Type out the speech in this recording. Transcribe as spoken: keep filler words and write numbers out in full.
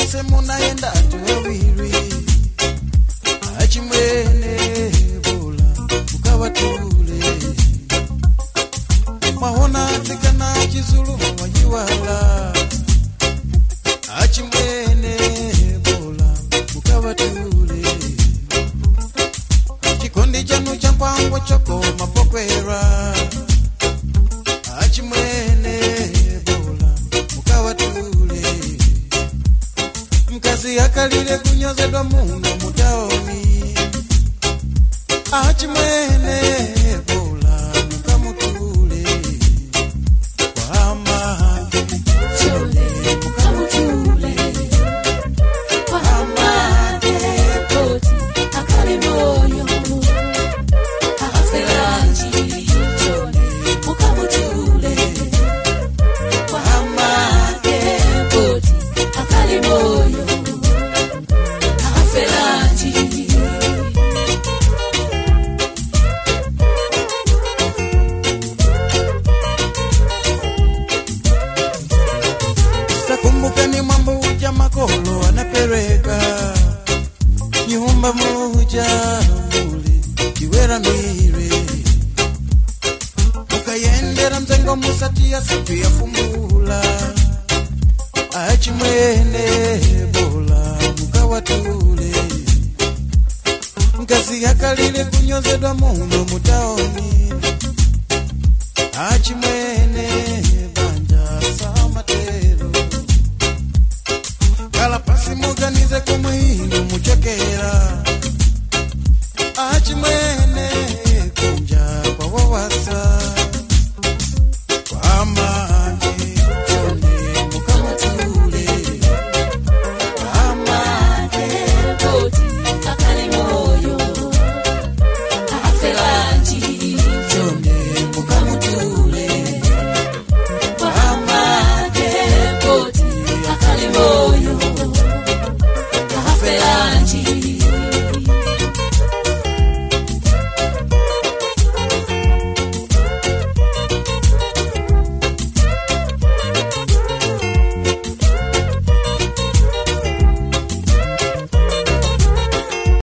mose munaenda tuwawiri achimwene bola mukavatule mahona tikana chizulu wajiwala achimwene bola mukavatule chikondi chanu champangwa choko mapokwera achimwene bola mukavatule mkazi yakalile kunyozedwa muno mutaoni achimwene bola mukamutule kwa amani chole mukamutule kwa amani poti akale moyo aferanji chole mukamutule kwa amani poti akale moyo aferanji kumbuka ni mambo uja makolo anapereka nyumba moja muli kiwera mire ukayendera mzengo musati ya siku ya fumula achimwene bola mukawatule mkazi yakalile kunyozedwa muno mutaoni achimwene banja samatero kala pasi muganize kumwino muchokera achimwene kunja kwa wawasa